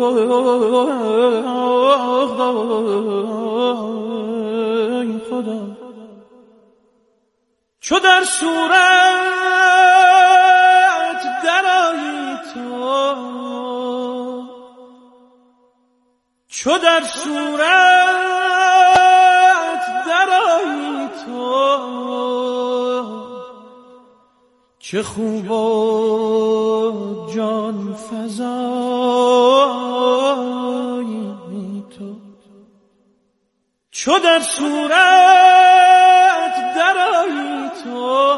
خدا چو در صورت درآیی تو، چو در صورت درآیی تو، چه خوب و جان فزایی تو، چو در صورت درآیی تو،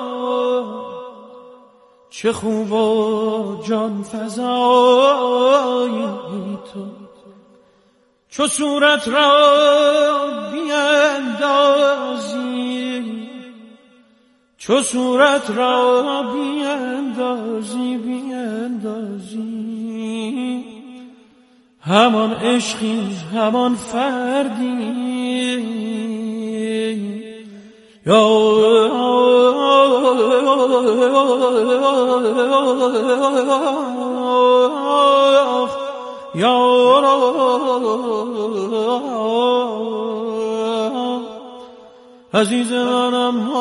چه خوب و جان فزایی تو، چو صورت را بیندازی، چو صورت را بیندازی همان عشقی همان فردی عزیز منم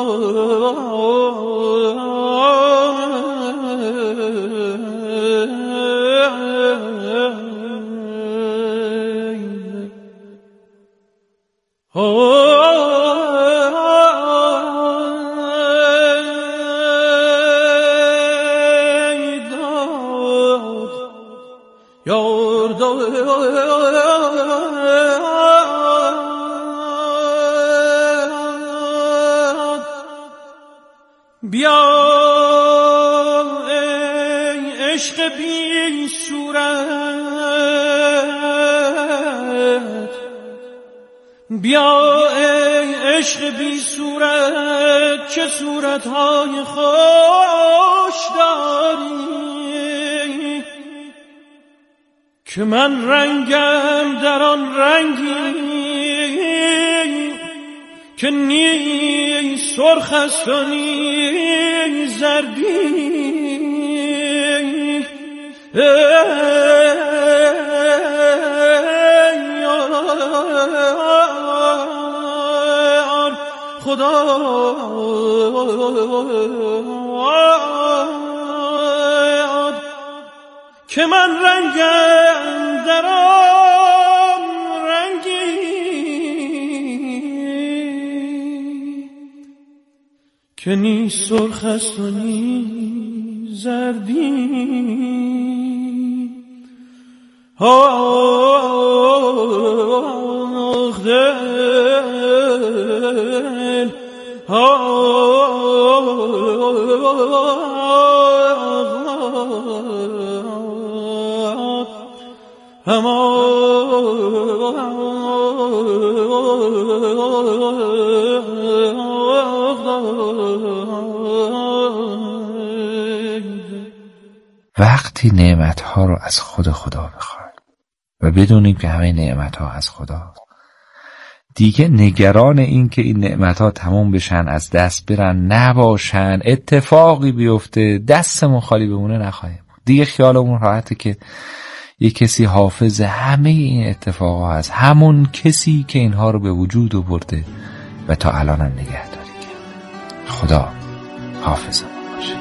بیا ای عشق بی صورت، بیا ای عشق بی صورت، چه صورتهای خوش داری که من رنگم در آن رنگی که نی سرخ است و نی زردی، خدا که من رنگم در آن رنگی که نی سرخ است و نی زردی. آخ دل، وقتی نعمتها رو از خدا بخوایم و بدونیم که همه نعمتها از خدا، دیگه نگران این که این نعمتها تموم بشن، از دست برن، نباشن، اتفاقی بیفته دستمون خالی بمونه نخواهیم. دیگه خیالمون راحته که یه کسی حافظ همه این اتفاقها هست، همون کسی که اینها رو به وجود آورده و تا الان هم نگهداری کرده. خدا حافظمون باشه.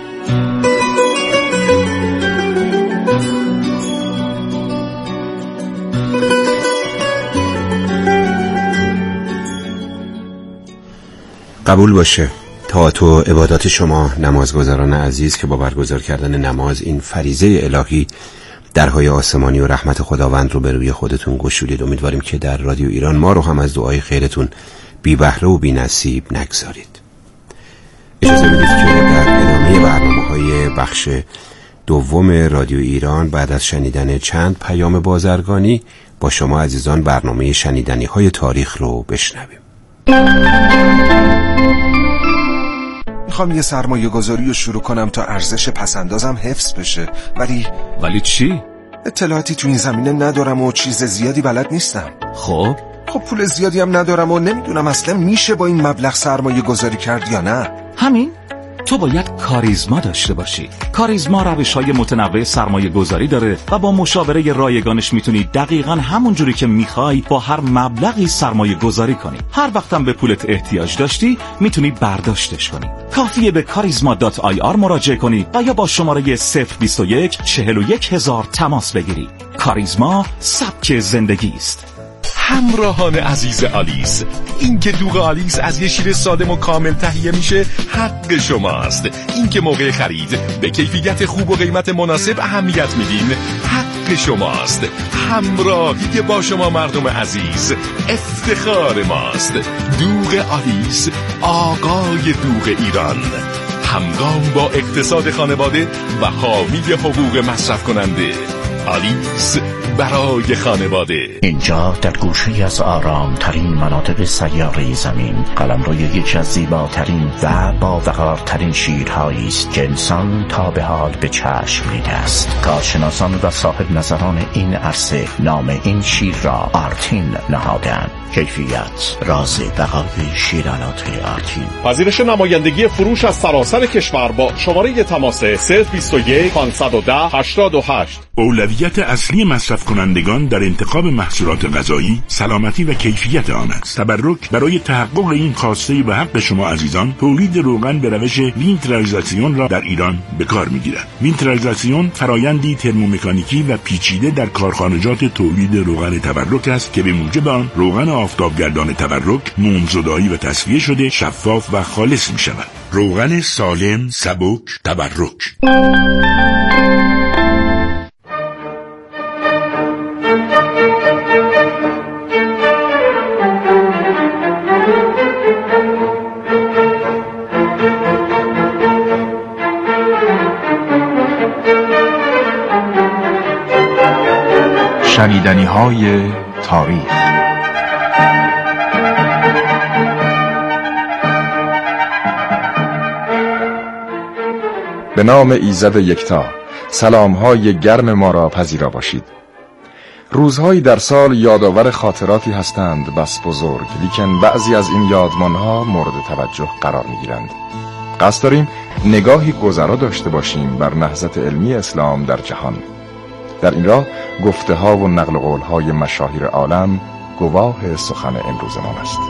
قبول باشه طاعت و عبادات شما نمازگزاران عزیز که با برگزار کردن نماز این فریضه الهی درهای آسمانی و رحمت خداوند رو به روی خودتون گشودید. امیدواریم که در رادیو ایران ما رو هم از دعای خیرتون بی بهره و بی نصیب نگذارید. اجازه بدید که در ادامه برنامه‌های بخش دوم رادیو ایران بعد از شنیدن چند پیام بازرگانی با شما عزیزان برنامه شنیدنی‌های تاریخ رو بشنویم. میخوام یه سرمایه گذاری رو شروع کنم تا ارزش پسندازم حفظ بشه، ولی چی؟ اطلاعاتی تو این زمینه ندارم و چیز زیادی بلد نیستم. خب پول زیادی هم ندارم و نمیدونم اصلا میشه با این مبلغ سرمایه گذاری کرد یا نه. همین تو باید کاریزما داشته باشی. کاریزما روش‌های متنوع سرمایه گذاری داره و با مشاوره رایگانش میتونی دقیقاً همون جوری که میخوای با هر مبلغی سرمایه گذاری کنی. هر وقتم به پولت احتیاج داشتی میتونی برداشتش کنی. کافیه به karizma.ir مراجعه کنی و یا با شماره 021 41000 تماس بگیری. کاریزما سبک زندگی است. همراهان عزیز آلیس، این که دوغ آلیس از یه شیر سالم و کامل تهیه میشه حق شماست. این که موقع خرید به کیفیت خوب و قیمت مناسب اهمیت میدین حق شماست. همراهی با شما مردم عزیز افتخار ماست. دوغ آلیس، آقای دوغ ایران، همگام با اقتصاد خانواده و حامی حقوق مصرف کننده. آلیس برای خانواده. اینجا در گوشه از آرام ترین مناطق سیاره زمین قلمروی یکی از زیباترین و با وقارترین شیرهایی است که انسان تا به حال به چشم دیده است. کارشناسان و صاحب نظران این عرصه نام این شیر را آرتین نهادند. کیفیت راز بقای شیرالات آرتین. پذیرش نمایندگی فروش از سراسر کشور با شماره تماس 021 510 88. اولویت اصلی مصرف کنندگان در انتخاب محصولات غذایی سلامتی و کیفیت آن است. تبرک برای تحقق این خواسته و حق شما عزیزان، تولید روغن به روش وینترالایزاسیون را در ایران به کار می‌گیرد. وینترالایزاسیون فرایندی ترمومکانیکی و پیچیده در کارخانجات تولید روغن تبرک است که به موجب آن روغن آفتابگردان تبرک موم‌زدایی و تصفیه شده شفاف و خالص می‌شود. روغن سالم، سبک، تبرک. شنیدنی‌های تاریخ. به نام ایزد یکتا، سلام‌های گرم ما را پذیرا باشید. روزهایی در سال یادآور خاطراتی هستند بس بزرگ، لیکن بعضی از این یادمانها مورد توجه قرار می‌گیرند. قصد داریم نگاهی گذرا داشته باشیم بر نهضت علمی اسلام در جهان. در این راه گفته‌ها و نقل قول‌های مشاهیر عالم گواه سخن امروزمان است.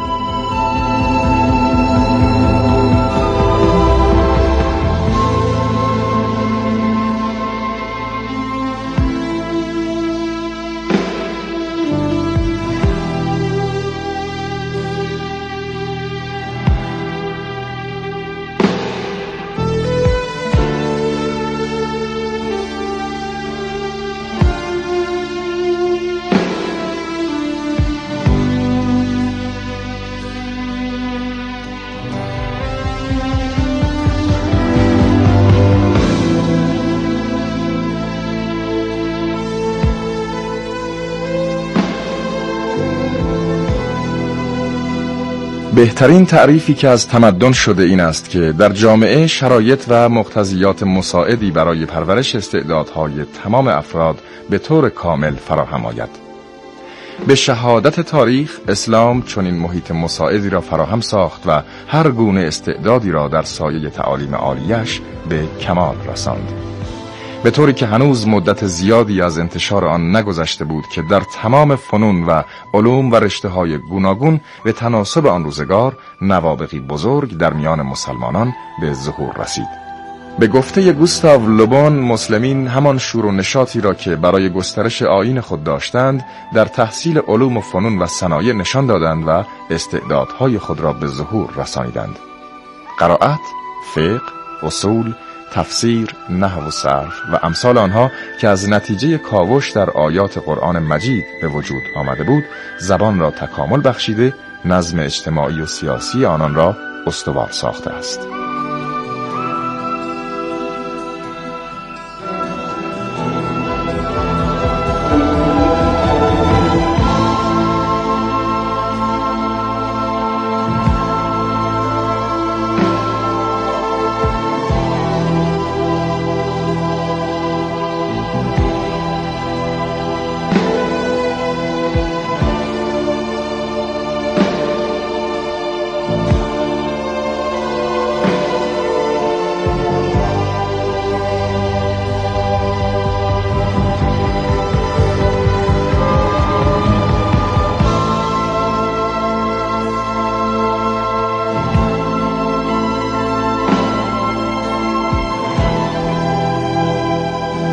بهترین تعریفی که از تمدن شده این است که در جامعه شرایط و مقتضیات مساعدی برای پرورش استعدادهای تمام افراد به طور کامل فراهم آید. به شهادت تاریخ، اسلام چنین محیط مساعدی را فراهم ساخت و هر گونه استعدادی را در سایه تعالیم عالیش به کمال رساند، به طوری که هنوز مدت زیادی از انتشار آن نگذشته بود که در تمام فنون و علوم و رشته‌های گوناگون به تناسب آن روزگار نوابغی بزرگ در میان مسلمانان به ظهور رسید. به گفته گوستاو لوبون، مسلمین همان شور و نشاطی را که برای گسترش آیین خود داشتند در تحصیل علوم و فنون و صنایع نشان دادند و استعدادهای خود را به ظهور رسانیدند. قرائت، فقه، اصول، تفسیر، نحو و صرف و امثال آنها که از نتیجه کاوش در آیات قرآن مجید به وجود آمده بود، زبان را تکامل بخشیده، نظم اجتماعی و سیاسی آنان را استوار ساخته است.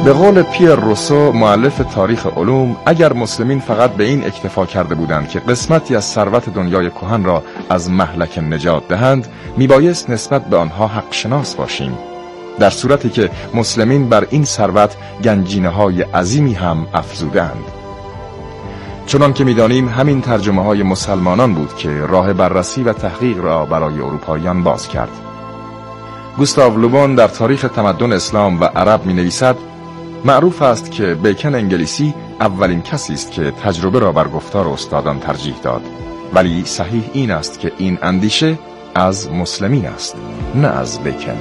به قول پیر روسو مؤلف تاریخ علوم، اگر مسلمین فقط به این اکتفا کرده بودند که قسمتی از ثروت دنیای کهن را از مهلک نجات دهند، میبایست نسبت به آنها حق شناس باشیم، در صورتی که مسلمین بر این ثروت گنجینه‌های عظیمی هم افزودند. چنان که می‌دانیم همین ترجمه‌های مسلمانان بود که راه بررسی و تحقیق را برای اروپاییان باز کرد. گوستاو لوبون در تاریخ تمدن اسلام و عرب می‌نویسد: معروف است که بیکن انگلیسی اولین کسی است که تجربه را بر گفتار استادان ترجیح داد، ولی صحیح این است که این اندیشه از مسلمین است، نه از بیکن.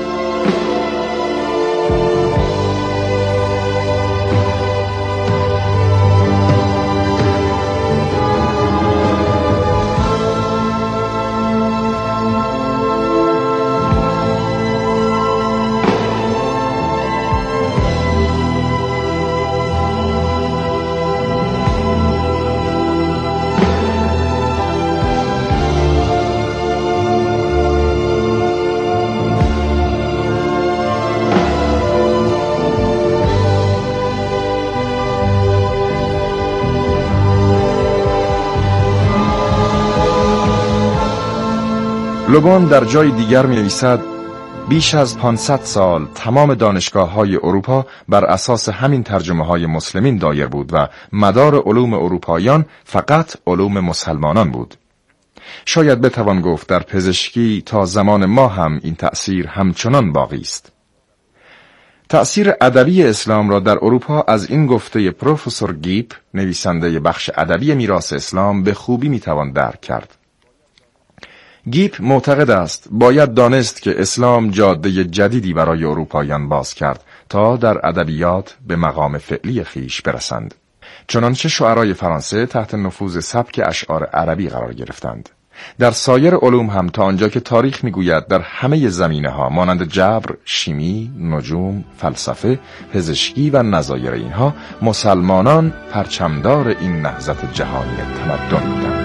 لوبون در جای دیگر می نویسد: بیش از 500 سال تمام دانشگاه‌های اروپا بر اساس همین ترجمه‌های مسلمین دایر بود و مدار علوم اروپاییان فقط علوم مسلمانان بود. شاید بتوان گفت در پزشکی تا زمان ما هم این تأثیر همچنان باقی است. تأثیر ادبی اسلام را در اروپا از این گفته پروفسور گیپ، نویسنده بخش ادبی میراث اسلام، به خوبی میتوان درک کرد. گیپ معتقد است باید دانست که اسلام جاده جدیدی برای اروپاییان باز کرد تا در ادبیات به مقام فعلی خیش برسند. چنانچه شعرای فرانسه تحت نفوذ سبک اشعار عربی قرار گرفتند. در سایر علوم هم تا آنجا که تاریخ میگوید در همه زمینه‌ها مانند جبر، شیمی، نجوم، فلسفه، پزشکی و نظایر اینها، مسلمانان پرچمدار این نهضت جهانی تمدن بودند.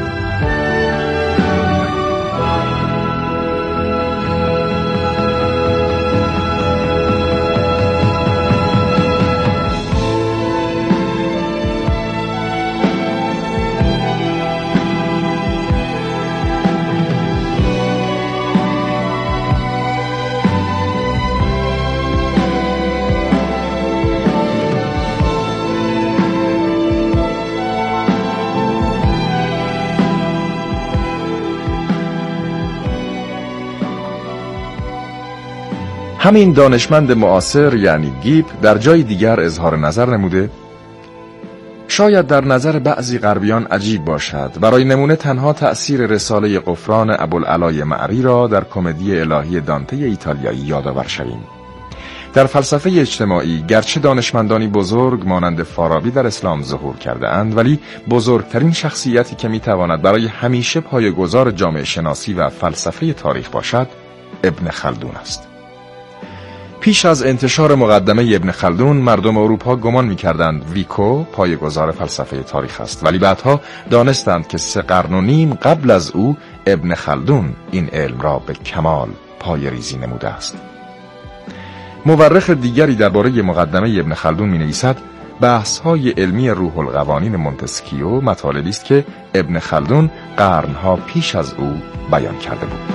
همین دانشمند معاصر یعنی گیپ در جای دیگر اظهار نظر نموده: شاید در نظر بعضی غربیان عجیب باشد برای نمونه تنها تأثیر رساله غفران ابوالعلای معری را در کمدی الهی دانته ایتالیایی یادآور شویم. در فلسفه اجتماعی گرچه دانشمندانی بزرگ مانند فارابی در اسلام ظهور کرده اند، ولی بزرگترین شخصیتی که میتواند برای همیشه پایه‌گذار جامعه شناسی و فلسفه تاریخ باشد ابن خلدون است. پیش از انتشار مقدمه ابن خلدون مردم اروپا گمان می‌کردند ویکو پایه‌گذار فلسفه تاریخ است، ولی بعدها دانستند که 3 قرن و نیم قبل از او ابن خلدون این علم را به کمال پایه‌ریزی نموده است. مورخ دیگری درباره مقدمه ابن خلدون می‌نویسد: بحث‌های علمی روح القوانین مونتسکیو مطالبی است که ابن خلدون قرن‌ها پیش از او بیان کرده بود.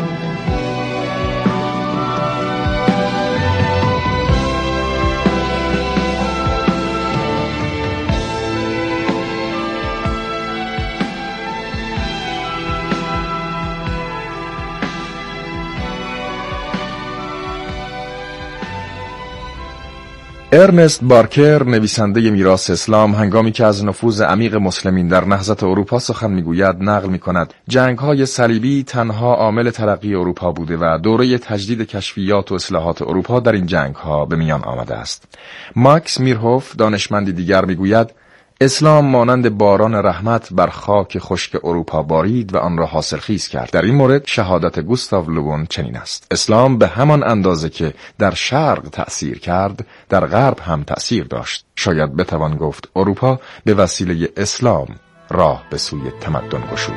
ارنست بارکر نویسنده میراث اسلام هنگامی که از نفوذ عمیق مسلمین در نهضت اروپا سخن میگوید نقل میکند: جنگ‌های صلیبی تنها عامل ترقی اروپا بوده و دوره تجدید کشفیات و اصلاحات اروپا در این جنگ‌ها به میان آمده است. ماکس میرهوف دانشمندی دیگر میگوید: اسلام مانند باران رحمت بر خاک خشک اروپا بارید و آن را حاصلخیز کرد. در این مورد شهادت گوستاو لوبون چنین است: اسلام به همان اندازه که در شرق تأثیر کرد، در غرب هم تأثیر داشت. شاید بتوان گفت اروپا به وسیله اسلام راه به سوی تمدن گشود.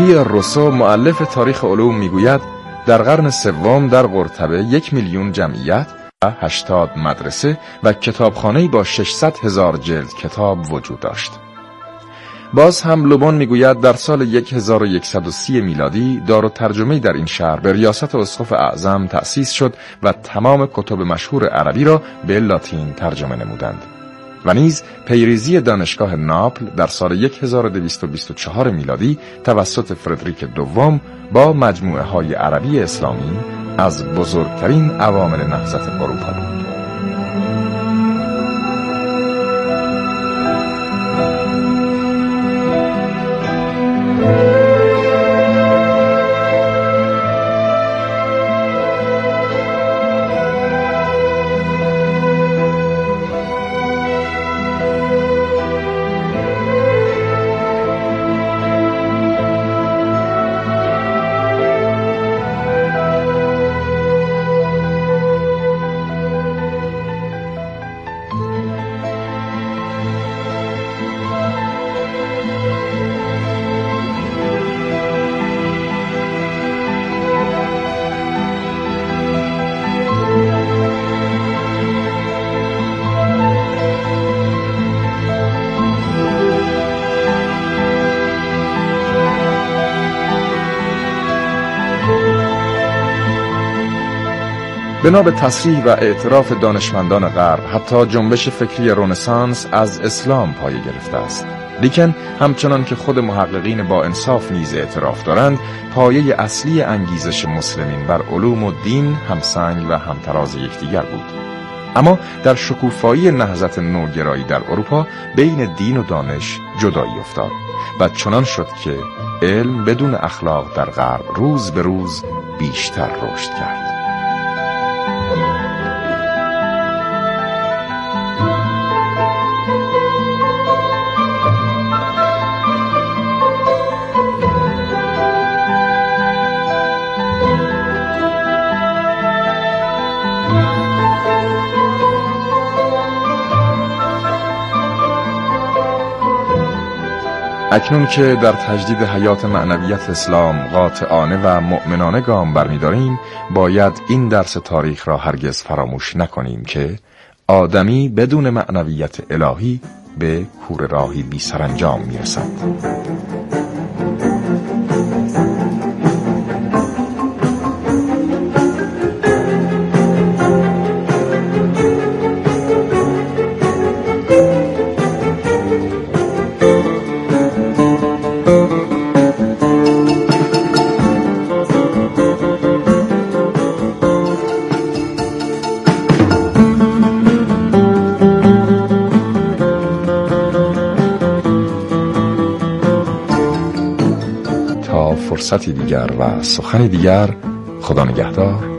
لی روسو مؤلف تاریخ علوم میگوید در قرن سوم در قرطبه 1 میلیون جمعیت و 80 مدرسه و کتابخانه‌ای با 600,000 جلد کتاب وجود داشت. باز هم لوبون میگوید در سال 1130 میلادی دارالترجمه‌ای در این شهر به ریاست اسقف اعظم تأسیس شد و تمام کتب مشهور عربی را به لاتین ترجمه نمودند. و نیز پیریزی دانشگاه ناپل در سال 1224 میلادی توسط فردریک دوم با مجموعه های عربی اسلامی از بزرگترین عوامل نهضت اروپا بود. بنا به تصریح و اعتراف دانشمندان غرب حتی جنبش فکری رنسانس از اسلام پایه گرفته است. لیکن همچنان که خود محققین با انصاف نیز اعتراف دارند، پایه اصلی انگیزش مسلمین بر علوم و دین همسنگ و همتراز یکدیگر بود. اما در شکوفایی نهضت نوگرایی در اروپا بین دین و دانش جدایی افتاد و چنان شد که علم بدون اخلاق در غرب روز به روز بیشتر رشد کرد. اکنون که در تجدید حیات معنویت اسلام قاطعانه و مؤمنانه گام برمی‌داریم، باید این درس تاریخ را هرگز فراموش نکنیم که آدمی بدون معنویت الهی به کوره راهی بی سرانجام می‌رسد. فرصتی دیگر و سخن دیگر، خدا نگهدار.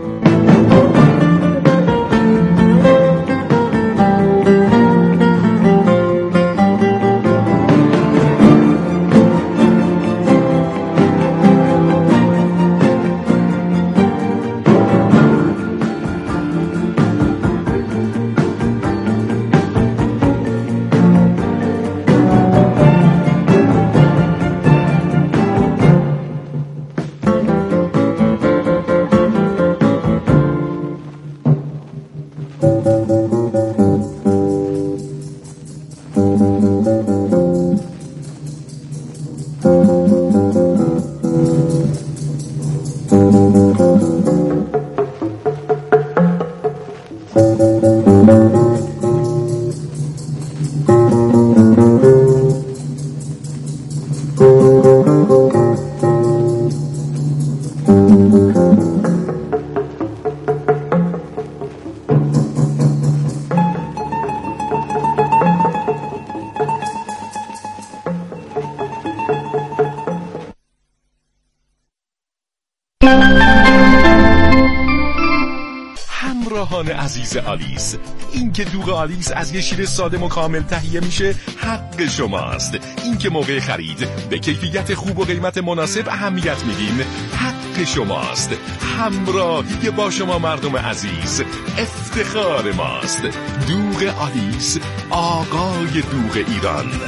همراهان عزیز آلیس، این که دوغ آلیس از یه شیر ساده و کامل تهیه میشه حق شماست. این که موقع خرید به کیفیت خوب و قیمت مناسب اهمیت میدین حق شماست. همراهی با شما مردم عزیز افتخار ماست. دوغ آلیس، آقای دوغ ایران.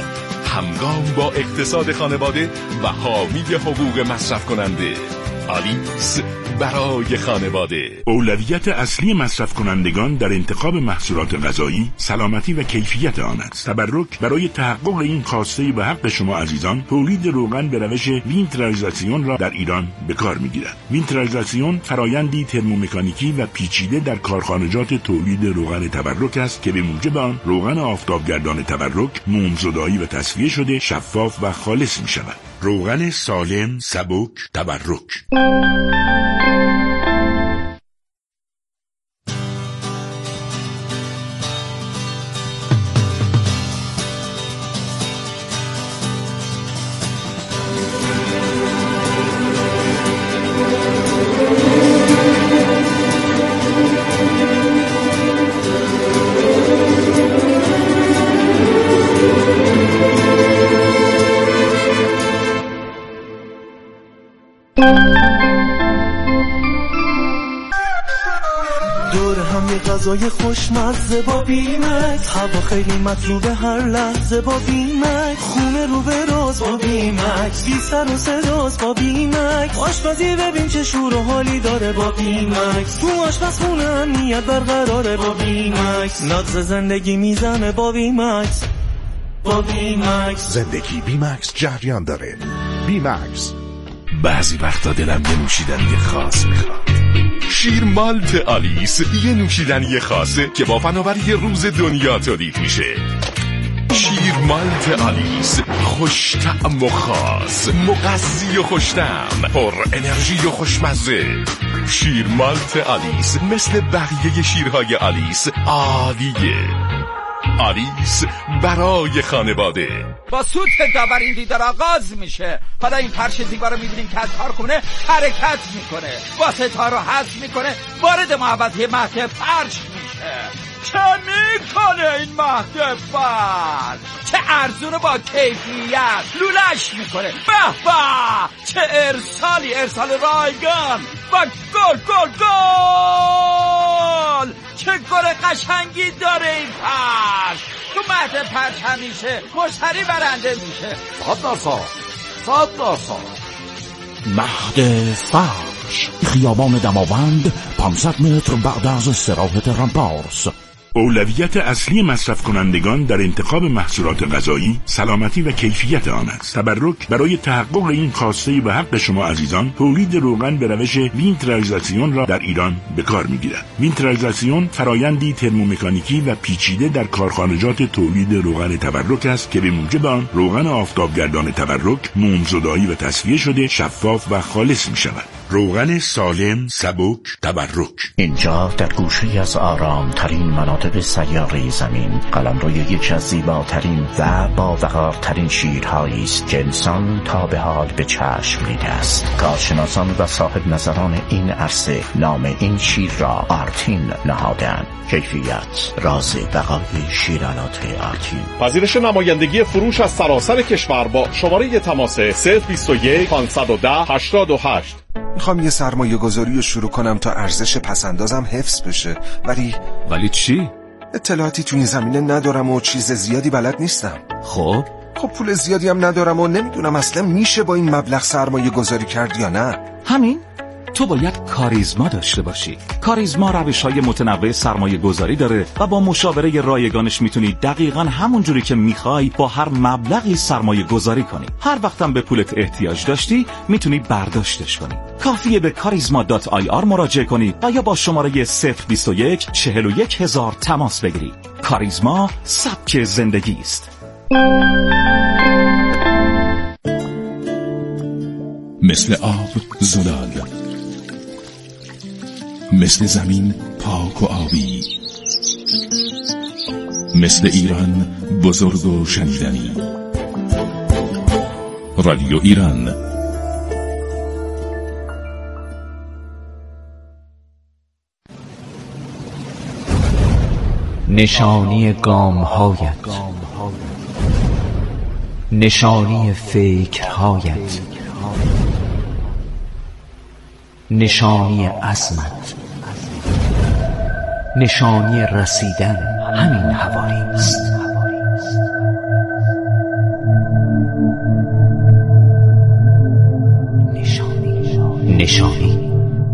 همگام با اقتصاد خانواده و حامی حقوق مصرف کننده. آلیس برای خانواده. اولویت اصلی مصرف کنندگان در انتخاب محصولات غذایی سلامتی و کیفیت آن است. تبرک برای تحقق این خواسته به حق شما عزیزان، تولید روغن به روش وینترالیزاسیون را در ایران به کار می‌گیرد. وینترالیزاسیون فرایندی ترمومکانیکی و پیچیده در کارخانجات تولید روغن تبرک است که به موجب آن روغن آفتابگردان تبرک مومزدایی و تصفیه شده شفاف و خالص می‌شود. روغن سالم، سبک، تبرک. دور هم یه غذای خوشمزه با بیمکس، هوا خیلی مطلوبه هر لحظه با بیمکس، خونه رو به راز با بیمکس، بی سر و صداست با بیمکس، آشپزی ببین چه شور و حالی داره با بیمکس، تو آشپزخونه امنیت برقراره با بیمکس، نغز زندگی میزنه با بیمکس، با بیمکس. زندگی بیمکس جریان داره. بیمکس. بعضی وقتا دلم یه نوشیدنی خاص میخواد. شیر مالت آلیس یه نوشیدنی خاصه که با فناوری روز دنیا تولید میشه. شیر مالت آلیس خوش طعم و خاص، مغذی و خوش‌طعم، پر انرژی و خوشمزه. شیر مالت آلیس مثل بقیه شیرهای آلیس عالیه. آلیس برای خانواده. با سوت داور این دیدار آغاز میشه. حالا این فرش دیوار رو میبینیم که از کارخونه حرکت میکنه، واسطه رو حذف میکنه، وارد محوطه مهد فرش میشه. چه میکنه این مهد فرش؟ چه ارزون با کیفیت لولش میکنه. به به چه ارسالی، ارسال رایگان و گل گل گل. چه گل قشنگی داره این فرش. تو مهد فرش همیشه مشتری برنده میشه. 100% مهد فرش، خیابان دماوند، 500 متر بعد از استراحت رامپارس. اولویت اصلی مصرف کنندگان در انتخاب محصولات غذایی سلامتی و کیفیت آن است. تبرک برای تحقق این خواسته به حق شما عزیزان، تولید روغن به روش وینترالیزاسیون را در ایران به کار می‌گیرد. وینترالیزاسیون فرایندی ترمومکانیکی و پیچیده در کارخانجات تولید روغن تبرک است که به موجب آن روغن آفتابگردان تبرک مومزدایی و تصفیه شده شفاف و خالص می‌شود. روغن سالم، سبک، تبرک. اینجا در گوشه از آرام ترین مناطق سیاره زمین، قلمروی یکی از زیباترین و با وقارترین شیرهایی است که انسان تا به حال به چشم دیده است. کارشناسان و صاحب نظران این عرصه نام این شیر را آرتین نهادند. کیفیت راز بقای شیرالات آرتین. پذیرش نمایندگی فروش از سراسر کشور با شماره تماس 021 510 88. میخوام یه سرمایه گذاری رو شروع کنم تا ارزش پسندازم حفظ بشه، ولی چی؟ اطلاعاتی تو این زمینه ندارم و چیز زیادی بلد نیستم. خب پول زیادی هم ندارم و نمیدونم اصلا میشه با این مبلغ سرمایه گذاری کرد یا نه. همین تو باید کاریزما داشته باشی. کاریزما روش‌های متنوع سرمایه گذاری داره و با مشاوره رایگانش میتونی دقیقاً همون جوری که میخوای با هر مبلغی سرمایه گذاری کنی. هر وقتم به پولت احتیاج داشتی میتونی برداشتش کنی. کافیه به karizma.ir مراجعه کنی و یا با شماره 021 41000 تماس بگیری. کاریزما سبک زندگی است. مثل آب زلال، مثل زمین پاک و آبی، مثل ایران بزرگ و شنیدنی. رادیو ایران. نشانی گام‌هایت، نشانی فکرهایت، نشانی عزمت، نشانی رسیدن همین حوالی است. شاهی.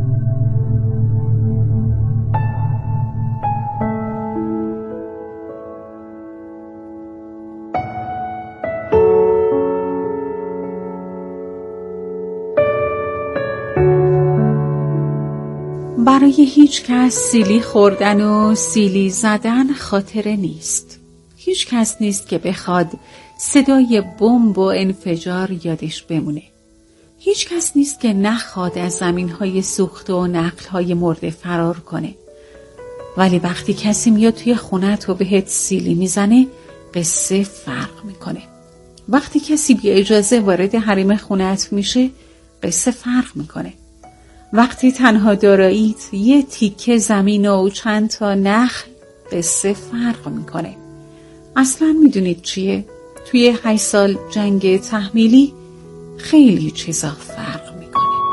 برای هیچ کس سیلی خوردن و سیلی زدن خاطره نیست. هیچ کس نیست که بخواد صدای بمب و انفجار یادش بمونه. هیچ کس نیست که نخواد از زمین‌های سوخته و نقل‌های مرده فرار کنه. ولی وقتی کسی میاد توی خونت و بهت سیلی میزنه، قصه فرق میکنه. وقتی کسی بی اجازه وارد حریم خونت میشه، قصه فرق میکنه. وقتی تنها داراییت یه تیکه زمین و چند تا نخل، قصه فرق میکنه. اصلا میدونید چیه؟ توی 8 سال جنگ تحمیلی خیلی چیزا فرق میکنه.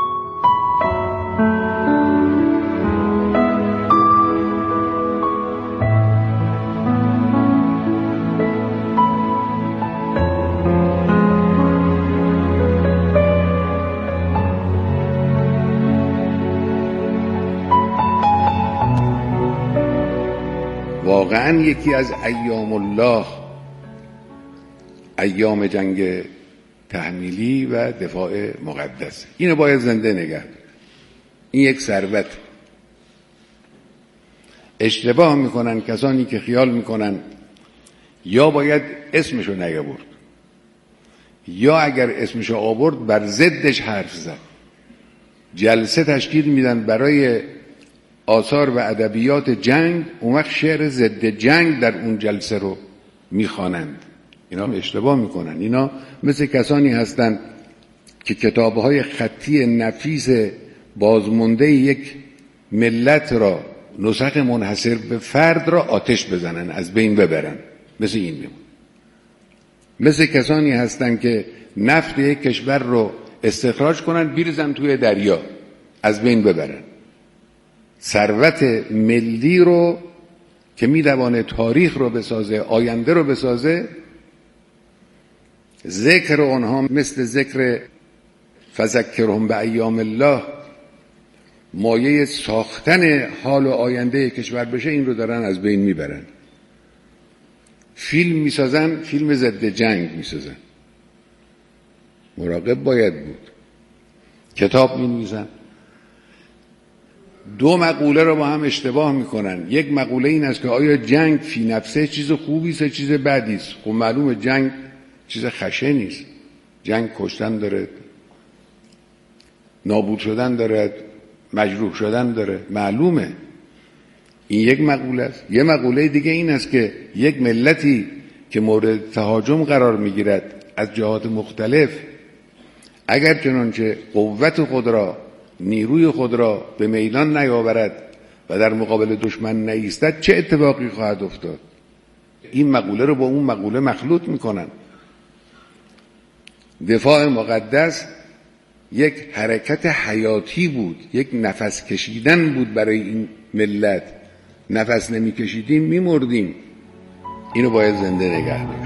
واقعا یکی از ایام الله، ایام جنگ تحمیلی و دفاع مقدس، اینو باید زنده نگه. این یک ثروت. اشتباه میکنن کسانی که خیال میکنن یا باید اسمشو نیاورد یا اگر اسمشو آورد بر ضدش حرف زد. جلسه تشکیل میدن برای آثار و ادبیات جنگ، اون وقت شعر ضد جنگ در اون جلسه رو میخوانند. اینا اشتباه میکنن. اینا مثل کسانی هستند که کتابهای خطی نفیس بازمانده یک ملت را، نسخ منحصر به فرد را آتش بزنن، از بین ببرن. مثل این میمون. مثل کسانی هستند که نفت یک کشور رو استخراج کنن، بریزن توی دریا، از بین ببرن. ثروت ملی رو که می‌توانه تاریخ رو بسازه، آینده رو بسازه، ذکر آنها مثل ذکر فذکرهم بایام الله مایه ساختن حال و آینده کشور بشه، این رو دارن از بین میبرن. فیلم میسازن، فیلم ضد جنگ میسازن. مراقب باید بود. کتاب مینویسن. 2 مقوله رو با هم اشتباه میکنن. یک مقوله این است که آیا جنگ فی نفسه چیز خوبی است چیز بدی است؟ خب معلومه جنگ چیز خشنی است. جنگ کشتن داره، نابود شدن داره، مجروح شدن داره، معلومه. این یک مقوله است. یه مقوله دیگه این است که یک ملتی که مورد تهاجم قرار میگیرد از جهات مختلف، اگر چنانچه قوت خود را، نیروی خود را به میدان نیاورد و در مقابل دشمن نایستد، چه اتفاقی خواهد افتاد؟ این مقوله رو با اون مقوله مخلوط میکنن. دفاع مقدس یک حرکت حیاتی بود، یک نفس کشیدن بود برای این ملت. نفس نمیکشیدیم میمردیم. اینو باید زنده نگه داریم.